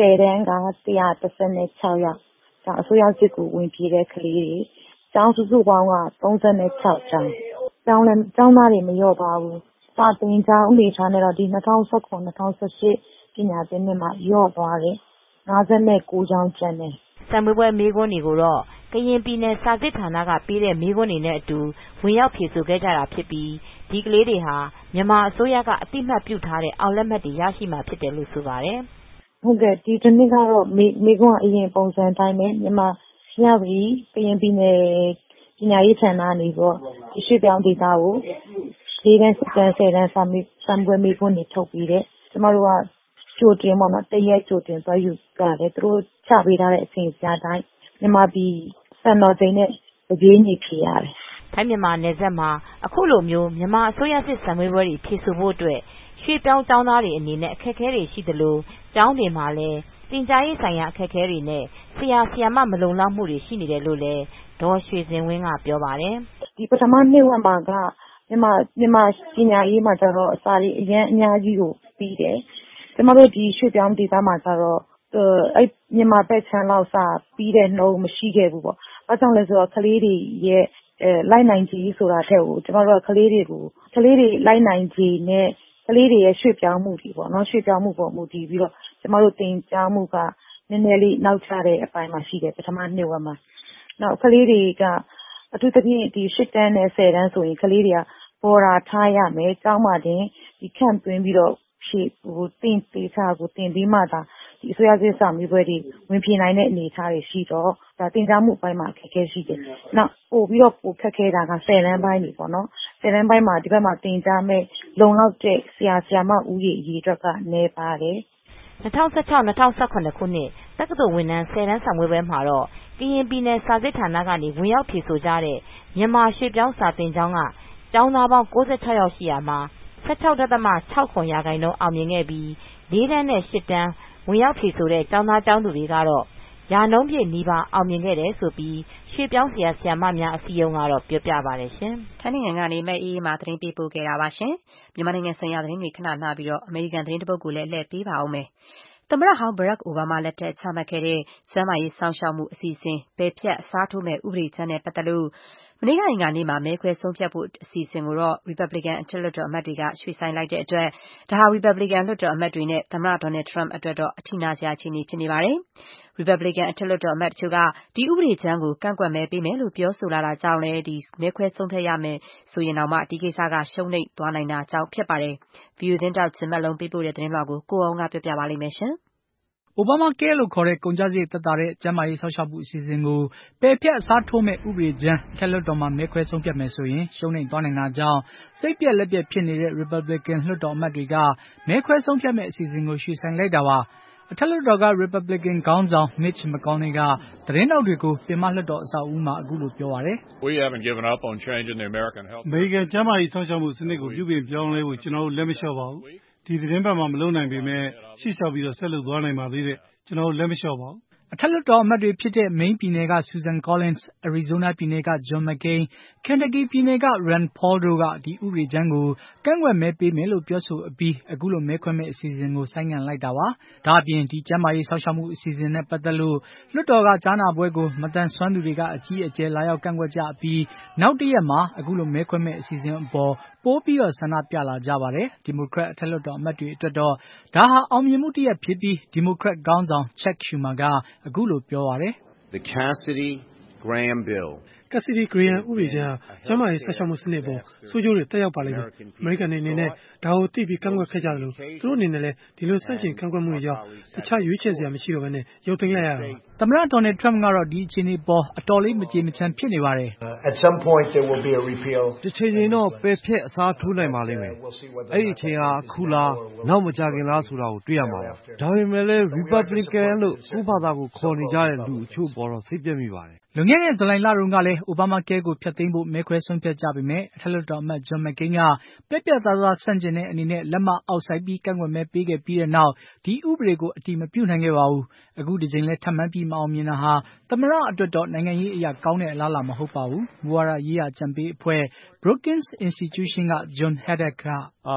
ဒါအစိုးရစစ်ကိုဝင်ပြေးတဲ့ကလေးတွေကျောင်းစုစုပေါင်းက36ကျောင်းကျောင်းသားတွေမလျော့ပါဘူးစာသင်ကျောင်းအနေထားနဲ့တော့ဒီ2019-2018ပညာသင်နှစ်မှာလျော့သွားတယ်59ကျောင်းကျန်တယ်စာမေးပွဲမေးခွန်းတွေကိုတော့ကရင်ပြည်နယ်စာစစ်ဌာနကပေးတဲ့မေးခွန်းတွေနဲ့အတူဝင်ရောက်ဖြေဆိုခဲ့ကြတာဖြစ်ပြီးဒီကလေးတွေဟာမြန်မာအစိုးရကအတိအမှတ်ပြုထားတဲ့အောင်လက်မှတ်တွေရရှိမှာဖြစ်တယ်လို့ဆိုပါတယ်ဟုတ်ကဲ့ဒီတစ်နှစ်ကတော့မေးခွန်းအရင်ပုံစံတိုင်းပဲမြန်မာရပြီကရင်ပြည်နယ်ပညာရေးဌာနနေတော့ဒီရွှေ့ပြောင်းဒေသကို၄တန်း10တန်းစာမေးပွဲမေးခွန်းတွေထုတ်ပြီးတယ်ကျမတို့ကကြိုတင်ပေါ့နော်တရက်ကြိုတင်သွားယူကြတယ်သူတို့ချပေးထားတဲ့အချိန်ကြာတိုင်းမြန်မာပြည်စံတော်ချိန်နဲ့ကြေးညီဖြေရတယ်ထိုင်းမြန်မာနယ်စပ်မှာအခုလိုမျိုးမြန်မာအစိုးရစစ်စာမေးပွဲတွေဖြေဆိုဖို့အတွက်ရွှေ့ပြောင်းကျောင်းသားတွေအနေနဲ့အခက်အခဲတွေရှိသလိုကျောင်းတွေမှာလည်းသင်ကြားရေးဆိုင်ရာအခက်အခဲတွေနဲ့ဆရာဆရာမမလုံလောက်မှုတွေရှိနေတယ်လို့လည်းဒေါ်ရွှေစင်ဝင်းကပြောပါတယ်ဒီပထမနှစ်ဝက်မှာကမြန်မာပညာရေးမှာကျတော့အစာတွေအများကြီးကိုပြီးတယ်ကျမတို့ဒီရွှေ့ပြောင်းဒေသမှာကျတော့အဲ့မြန်မာဘက်ချမ်းလောက်စာပြီးတဲ့နှုန်းမရှိခဲ့ဘူးပေါ့ဘာကြောင့်လဲဆိုတော့ကလေးတွေရဲ့လိုက်နိုင်ကြီးဆိုတာထက်ကိုကျမတို့ကကလေးတွေလိုက်နိုင်ကြီးနဲ့ကလေးတွေရဲ့ရွှေ့ပြောင်းမှုတွေပေါ့နော်ရွှေ့ပြောင်းမှုပေါ်မူတည်ပြီးတော့ကျမတို့တင်ကြားမှုကနည်းနည်းလေးနောက်ကျတဲ့အပိုင်းမှာရှိတယ်ပထမနှစ်ဝက်မှာနောက်ကလေးတွေကအထူးသဖြင့်ဒီ10တန်းနဲ့10တန်းဆိုရင်ကလေးတွေကပေါ်တာထားရမယ်ကျောင်းမှာတင်ဒီခန့်သွင်းပြီးတော့တင်ပေးချာကိုတင်ပြီးမှသာဒီအစိုးရစစ်စာမေးပွဲတွေဝင်ပြေနိုင်တဲ့အနေအထားတွေရှိတော့ဒါတင်ကြားမှုအပိုင်းမှာအခက်အခဲရှိတယ်။နောက်ပို့ပြီးတော့ပိုခက်ခဲတာက10တန်းပိုင်းတွေပေါ့နော်။10တန်းပိုင်းမှာဒီဘက်မှာတင်ကြားမဲ့လုံလောက်တဲ့ဆရာဆရာမဦးရေအရေအတွက်ကနည်းပါတယ်။2016-2018ခုနှစ်တက္ကသိုလ်ဝန်ထမ်း10တန်းစာမေးပွဲမှာတော့ကရင်ပြည်နယ်စာစစ်ဌာနကနေဝင်ရောက်ဖြေဆိုကြတဲ့မြန်မာရွှေ့ပြောင်းစာသင်ကျောင်းကကျောင်းသားပေါင်း96ယောက်ရှိရာမှာ16.6% အောင်မြင်ခဲ့ပြီး4တန်းနဲ့8တန်းဝင်ရောက်ဖြေဆိုတဲ့ကျောင်းသားကျောင်းသူတွေကတော့ရာနှုန်းပြည့်နီးပါးအောင်မြင်ခဲ့တယ်ဆိုပြီးရွှေ့ပြောင်းဆရာဆရာမများအစည်းအရုံးကတော့ပြောပြပါတယ်ရှင်။ထိုင်းနိုင်ငံကနေမအေးအေးမာသတင်းပေးပို့ခဲ့တာပါရှင်။မြန်မာနိုင်ငံဆိုင်ရာသတင်းတွေခဏနားပြီးတော့အမေရိကန်သတင်းတစ်ပုဒ်ကိုလည်းလှည့်ပေးပါအောင်မယ်။သမ္မတဟောင်းဘရက်အိုဘားမားလက်ထက်ချမှတ်ခဲ့တဲ့ကျန်းမာရေးစောင့်ရှောက်မှုအစီအစဉ်ပယ်ဖျက်အစားထိုးမဲ့ဥပဒေကြမ်းနဲ့ပတ်သက်လို့မနေ့ကအင်္ဂါနေ့မှာမဲခွဲဆုံးဖြတ်ဖို့အစီအစဉ်ကိုတော့ Republican အထက်လွှတ်တော်အမတ်တွေကရွှေ့ဆိုင်းလိုက်တဲ့အတွက်ဒါဟာ Republican လွှတ်တော်အမတ်တွေနဲ့သမ္မတ Donald Trump အတွက်တော့အထိနာစရာအခြေအနေဖြစ်နေပါတယ်။ Republican အထက်လွှတ်တော်အမတ်တချို့ကဒီဥပဒေကြမ်းကိုကန့်ကွက်မဲပေးမယ်လို့ပြောဆိုလာတာကြောင့်လည်းမဲခွဲဆုံးဖြတ်ရမယ်ဆိုရင်တောင်မှဒီကိစ္စကရှုံးနိမ့်သွားနိုင်တာကြောင့်ဖြစ်ပါတယ်။ VOA သတင်းထောက်ဂျင်မက်လုံးပေးပို့တဲ့သတင်းလွှာကိုကိုအောင်ကပြောပြပါလိမ့်မယ်ရှင်။ Obamacare လို့ခေါ်တဲ့ကုန်ကျစရိတ်သက်သာတဲ့ကျန်းမာရေးစောင့်ရှောက်မှုအစီအစဉ်ကိုပယ်ဖျက်အစားထိုးမဲ့ဥပဒေကြမ်းအထက်လွှတ်တော်မှာမဲခွဲဆုံးဖြတ်မယ်ဆိုရင်ရှုံးနိမ့်သွားနိုင်တာကြောင့်စိတ်ပျက်လက်ပျက်ဖြစ်နေတဲ့ Republican လွှတ်တော်အမတ်တွေကမဲခွဲဆုံးဖြတ်မဲ့အစီအစဉ်ကိုရွှေ့ဆိုင်းလိုက်တာပါ။အထက်လွှတ်တော်က Republican ခေါင်းဆောင် Mitch McConnell ကသတင်းထောက်တွေကိုပင်မလွှတ်တော်အဆောက်အဦးမှာအခုလိုပြောပါတယ်။ “အမေရိကန်ကျန်းမာရေးစောင့်ရှောက်မှုစနစ်ကိုပြုပြင်ပြောင်းလဲဖို့ကျနော်တို့လက်မလျှော့ပါဘူး။ဒီသီတင်းပတ်မှာမလုပ်နိုင်ပေမဲ့ရှေ့လျှောက်ပြီးဆက်လုပ်သွားနိုင်ပါသေးတယ်။ကျနော်တို့လက်မလျှော့ပါဘူး။” အထက်လွှတ်တော်အမတ်တွေဖြစ်တဲ့ Maine ပြည်နယ်က Susan Collins, Arizona ပြည်နယ်က John McCain, Kentucky ပြည်နယ်က Rand Paul တို့က ဒီဥပဒေကြမ်းကိုကန့်ကွက်မဲပေးမယ်လို့ပြောဆိုအပြီး အခုလိုမဲခွဲမယ့်အစီအစဉ်ကိုဆိုင်းငံ့လိုက်တာပါ။ ဒါ့အပြင်ဒီကျန်းမာရေးစောင့်ရှောက်မှုအစီအစဉ်နဲ့ပတ်သက်လို့လွှတ်တော်ကကြားနာပွဲကိုမသန်စွမ်းသူတွေကအကြီးအကျယ်လာရောက်ကန့်ကွက်ကြအပြီးနောက်တရက်မှာအခုလိုမဲခွဲမယ့်အစီအစဉ်အပေါ်ပိုပြီးဆန္ဒပြလာကြပါတယ်။ ဒီမိုကရက်အထက်လွှတ်တော်အမတ်တွေအတွက်တော့ဒါဟာအောင်မြင်မှုတရပ်ဖြစ်ပြီးဒီမိုကရက်ခေါင်းဆောင် Chuck Schumer ကအခုလိုပြောပါတယ်။ The Cassidy-Graham bill Cassidy Graham ဥပဒေကြမ်းဟာကျန်းမာရေးစောင့်ရှောက်မှုစနစ်ပေါ်ဆိုးကျိုးတွေတက်ရောက်ပါလိမ့်မယ်။ အမေရိကန်တွေအနေနဲ့ဒါကိုသိပြီးကန့်ကွက်ခဲ့ကြတယ်လို့သူတို့အနေနဲ့လည်းဒီလိုဆန့်ကျင်ကန့်ကွက်မှုတွေကြောင့်တခြားရွေးချယ်စရာမရှိတော့ဘဲနဲ့ရုပ်သိမ်းလိုက်ရတာပါ။သမ္မတ Donald Trump ကတော့ဒီအခြေအနေပေါ်အတော်လေးမကြေမချမ်းဖြစ်နေပါတယ်။ At some point there will be a repeal. တစ်ချိန်ချိန်တော့ပယ်ဖျက်အစားထိုးနိုင်ပါလိမ့်မယ်။အဲ့ဒီအချိန်ဟာအခုလားနောက်မကြခင်လားဆိုတာကိုတွေ့ရမှာပါ။ဒါပေမဲ့လည်း Republican လို့ကိုယ့်ဘာသာကိုခေါ်နေကြတဲ့လူအချို့ပေါ်တော့စိတ်ပြက်မိပါတယ်။လွန်ခဲ့တဲ့ဇူလိုင်လတုန်းကလည်းအိုဘားမားကဲကိုဖျက်သိမ်းဖို့မဲခွဲဆုံးဖြတ်ကြပေမဲ့အထက်လွှတ်တော်အမတ် John McCain ကပြတ်ပြတ်သားသားဆန့်ကျင်တဲ့အနေနဲ့လက်မအောက်ဆိုင်ပြီးကန့်ကွက်မဲပေးခဲ့ပြီးတဲ့နောက်ဒီဥပဒေကိုအတည်မပြုနိုင်ခဲ့ပါဘူး။အခုဒီချိန်လည်းထပ်မံပြီးမအောင်မြင်တာဟာသမ္မတအတွက်တော့နိုင်ငံရေးအရာကောင်းတဲ့အလားအလာမဟုတ်ပါဘူး။မူဝါဒရေးရာအကြံပေးအဖွဲ့ Brookings Institution က John Haddad က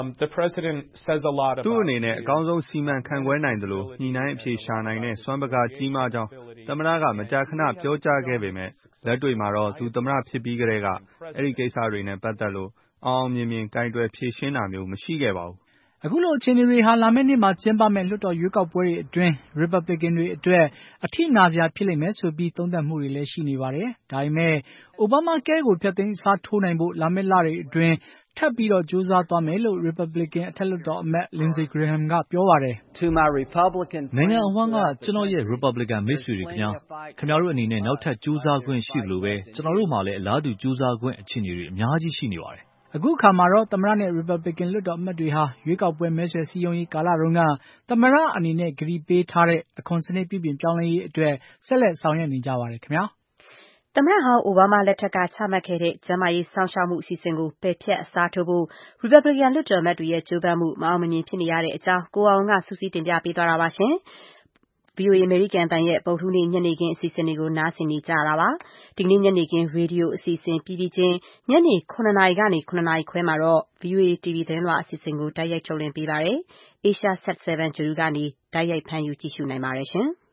သူ့အနေနဲ့အကောင်းဆုံးစီမံခန့်ခွဲနိုင်သလိုညှိနှိုင်းအဖြေရှာနိုင်တဲ့စွမ်းပကားကြီးမားကြောင်းသမ္မတကမကြာခဏပြောကြားခဲ့ပေမဲ့လက်တွေ့မှာတော့သူသမ္မတဖြစ်ပြီးကတည်းကအဲ့ဒီကိစ္စတွေနဲ့ပတ်သက်လို့အောင်မြင်မြင်ကင်တွယ်ဖြေရှင်းတာမျိုးမရှိခဲ့ပါဘူး။အခုလိုအခြေအနေတွေဟာလာမယ့်နှစ်မှာကျင်းပမယ့်လွှတ်တော်ရွေးကောက်ပွဲတွေအတွင်း Republican တွေအတွက်အထိနာစရာဖြစ်လိမ့်မယ်ဆိုပြီးသုံးသပ်မှုတွေလည်းရှိနေပါတယ်။ဒါပေမဲ့အိုဘားမားကဲကိုဖျက်သိမ်းအစားထိုးနိုင်ဖို့လာမယ့်လတွေအတွင်းထပ်ပြီးကြိုးစားသွားမယ်လို့ Republican အထက်လွှတ်တော်အမတ် Lindsey Graham ကပြောပါတယ်။ To my Republican နိုင်ငံအဝန်းကကျွန်တော်ရဲ့ Republican မိတ်ဆွေတွေခင်ဗျားတို့အနေနဲ့နောက်ထပ်ကြိုးစားခွင့်ရှိသလိုပဲကျွန်တော်တို့မှလည်းအလားတူကြိုးစားခွင့်အခြေအနေတွေအများကြီးရှိနေပါတယ်။အခုအခါမှာတော့သမ္မတနဲ့ Republican လွှတ်တော်အမတ်တွေဟာရွေးကောက်ပွဲမဲဆွယ်စည်းရုံးရေးကာလတုန်းကသမ္မတအနေနဲ့ကတိပေးထားတဲ့အခွန်စနစ်ပြုပြင်ပြောင်းလဲရေးအတွက်ဆက်လက်ဆောင်ရွက်နေကြပါတယ်ခင်ဗျာ။သမ္မတဟောင်းအိုဘားမားလက်ထက်ကချမှတ်ခဲ့တဲ့ကျန်းမာရေးစောင့်ရှောက်မှုအစီအစဉ်ကိုပယ်ဖျက်အစားထိုးဖို့ Republican လွှတ်တော်အမတ်တွေရဲ့ကြိုးပမ်းမှုမအောင်မမြင်ဖြစ်နေရတဲ့အကြောင်းကိုအောင်ကစူးစီးတင်ပြပေးသွားတာပါရှင်။ VOA အမေရိကန်အသံရဲ့ဗုဒ္ဓဟူးနေ့ညနေခင်းအစီအစဉ်တွေကိုနားဆင်နေကြရတာပါ။ဒီကနေ့ညနေခင်းရေဒီယိုအစီအစဉ်ပြီးပြီးချင်းညနေ9:00 နာရီကနေ9:00 နာရီခွဲမှာတော့ VOA TV သတင်းလွှာအစီအစဉ်ကိုတိုက်ရိုက်ထုတ်လွှင့်ပေးပါတယ်။ Asia Sat 7 Guru ကနေတိုက်ရိုက်ဖမ်းယူကြည့်ရှုနိုင်ပါတယ်ရှင်။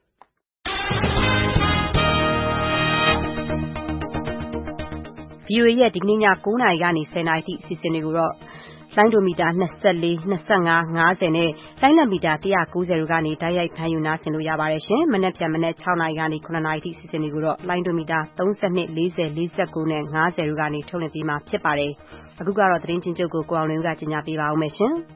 VOA ရဲ့ဒီကနေ့ည9:00 နာရီကနေ10:00 နာရီထိအစီအစဉ်တွေကိုတော့လိုင်းဒိုမီတာ24, 25, 50နဲ့လိုင်းလံမီတာ190တို့ကနေတိုက်ရိုက်ဖမ်းယူနားဆင်လို့ရပါတယ်ရှင်။မနက်ဖြန်မနက်6:00 နာရီကနေ9:00 နာရီထိအစီအစဉ်တွေကိုတော့လိုင်းဒိုမီတာ32, 40, 49နဲ့50တို့ကနေထုတ်လွှင့်ပေးမှာဖြစ်ပါတယ်။အခုကတော့သတင်းချင်းချုပ်ကိုအောင်လွင်ဦးကကြီးညာပေးပါဦးမယ်ရှင်။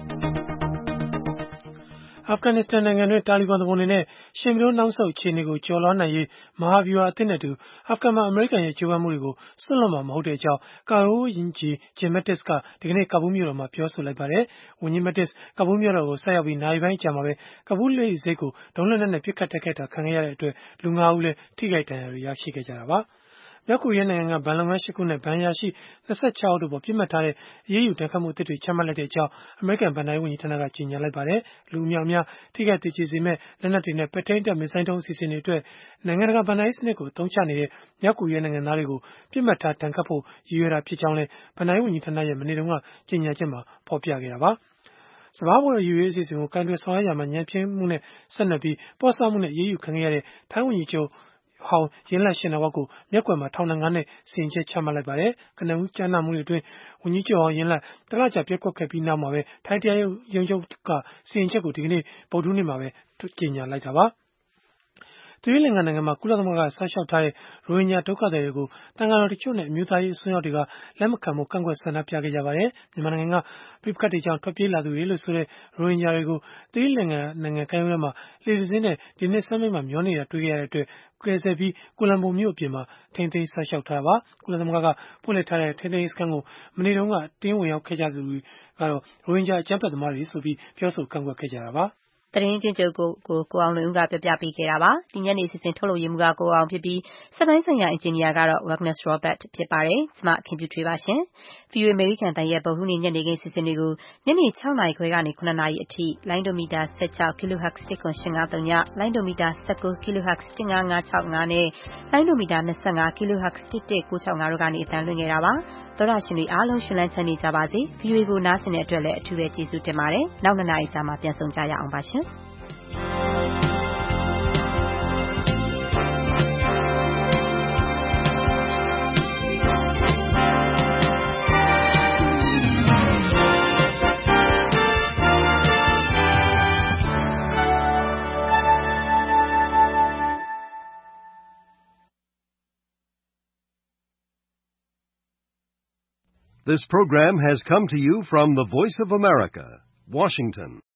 အာဖဂန်နစ္စတန်နိုင်ငံတွင်းတာလီဘန်သူပုန်တွေနဲ့ရှင်မတိုးနောက်ဆုတ်အခြေအနေကိုကျော်လွှားနိုင်ရေးမဟာဗျူဟာအသစ်နဲ့တူအာဖဂန်မှာအမေရိကန်ရဲ့ကြိုးပမ်းမှုတွေကိုစွန့်လွတ်မှာမဟုတ်တဲ့အကြောင်းကာအိုရင်ဂျီဂျင်မက်တစ်ကဒီကနေ့ကာဘူးမြို့တော်မှာပြောဆိုလိုက်ပါတယ်။ဝန်ကြီးမက်တစ်ကာဘူးမြို့တော်ကိုဆက်ရောက်ပြီးနာရီပိုင်းကြာမှာပဲကာဘူးလေဆိပ်ကိုဒုံးလက်နက်နဲ့ပစ်ခတ်တိုက်ခိုက်တာခံခဲ့ရတဲ့အတွက်လူ 5 ဦးလည်းထိခိုက်ဒဏ်ရာတွေရရှိခဲ့ကြတာပါ။မြောက်ကိုရီးယားနိုင်ငံကဘဏ်လုပ်ငန်း8 ခုနဲ့ဘဏ်အရာရှိ26 ယောက်တို့ပေါ်ပြစ်မှတ်ထားတဲ့အရေးယူဒဏ်ခတ်မှုအသစ်တွေချမှတ်လိုက်တဲ့အကြောင်းအမေရိကန်ဘဏ္ဍာရေးဝန်ကြီးဌာနကကြေညာလိုက်ပါတယ်။လူအများအပြားထိခိုက်သေကျေစေမဲ့လက်နက်တွေနဲ့ပဲ့ထိန်းတပ်မစ်ဇိုင်းဒုံးအစီအစဉ်တွေအတွက်နိုင်ငံတကာဘဏ္ဍာရေးစနစ်ကိုအသုံးချနေတဲ့မြောက်ကိုရီးယားနိုင်ငံသားတွေကိုပြစ်မှတ်ထားဒဏ်ခတ်ဖို့ရည်ရွယ်တာဖြစ်ကြောင်းလည်းဘဏ္ဍာရေးဝန်ကြီးဌာနရဲ့မနေ့တုန်းကကြေညာချက်မှာဖော်ပြခဲ့တာပါ။စဘာပေါ်ယူရေးအစီအစဉ်ကိုကင်တွယ်ဆောင်ရွက်ရမှာညံ့ဖျင်းမှုနဲ့ဆက်နွယ်ပြီးပေါ့ဆမှုနဲ့အရေးယူခံခဲ့ရတဲ့ထိုင်းဝန်ကြီးချုပ်ဟောင်းရင်းလတ်ရှင်နာဝတ်ကိုမျက်ကွယ်မှာထောင်ဒဏ် 5 နှစ်စီရင်ချက်ချမှတ်လိုက်ပါတယ်။ကနဦးကြားနာမှုတွေအတွင်းဝန်ကြီးချုပ်ဟောင်းရင်းလတ်တလကြာပြက်ကွက်ခဲ့ပြီးနောက်မှာပဲထိုင်းတရားရုံးချုပ်ကစီရင်ချက်ကိုဒီကနေ့ဗုဒ္ဓဟူးနေ့မှာပဲကြေညာလိုက်တာပါ။သီရိလင်္ကာနိုင်ငံမှာကုလသမဂ္ဂဆောက်ရှောက်ထားတဲ့ရိုဟင်ဂျာဒုက္ခသည်တွေကိုတန်ဃာတော်တချို့နဲ့အမျိုးသားရေးအစွန်းရောက်တွေကလက်မခံဖို့ကန့်ကွက်ဆန္ဒပြခဲ့ကြပါတယ်။မြန်မာနိုင်ငံကပြိပခတ်တွေကြောင့်ထွက်ပြေးလာသူတွေလို့ဆိုတဲ့ရိုဟင်ဂျာတွေကိုသီရိလင်္ကာနိုင်ငံကမ်းရိုးတန်းမှာလှေတစ်စင်းနဲ့ဒီနှစ်ဆန်းပိုင်းမှာမျောနေတာတွေ့ခဲ့ရတဲ့အတွက်ကယ်ဆယ်ပြီးကိုလံဘိုမြို့အပြင်မှာထိန်းသိမ်းဆောက်ရှောက်ထားတာပါ။ကုလသမဂ္ဂကဖွင့်လှစ်ထားတဲ့ထိန်းသိမ်းရေးစခန်းကိုမနေ့တုန်းကတင်းဝင်ရောက်ခဲ့ကြသူတွေကတော့ရိုဟင်ဂျာအကြမ်းဖက်သမားတွေဆိုပြီးပြောဆိုကန့်ကွက်ခဲ့ကြတာပါ။သတင်းချင်းချုပ်ကိုအောင်လွင်ဦးကပြပြပေးခဲ့တာပါ။ဒီညနေအစီအစဉ်ထုတ်လုပ်ရေးမှူးကကိုအောင်ဖြစ်ပြီးစက်ပိုင်းဆိုင်ရာအင်ဂျင်နီယာကတော့ Wagner Robert ဖြစ်ပါတယ်။ကျွန်မခင်ပြထွေးပါရှင်။ VOA American တန်ရဲ့ဗုဒ္ဓဟူးနေ့ညနေခင်းအစီအစဉ်တွေကိုညနေ6နာရီခွဲကနေ9နာရီအထိလိုင်းဒိုမီတာ16 kHz 1.853ညလိုင်းဒိုမီတာ19 kHz 15565နဲ့လိုင်းဒိုမီတာ25 kHz 11965တို့ကနေအသံလွှင့်နေတာပါ။သောတာရှင်တွေအားလုံးရှင်လန်းချမ်းမြေ့ကြပါစေ။ VOA ကိုနားဆင်တဲ့အတွက်လည်းအထူးပဲကျေးဇူးတင်ပါတယ်။နောက်2နာရီကြာမှပြန်ဆုံကြရအောင်ပါရှင်။ This program has come to you from the Voice of America, Washington.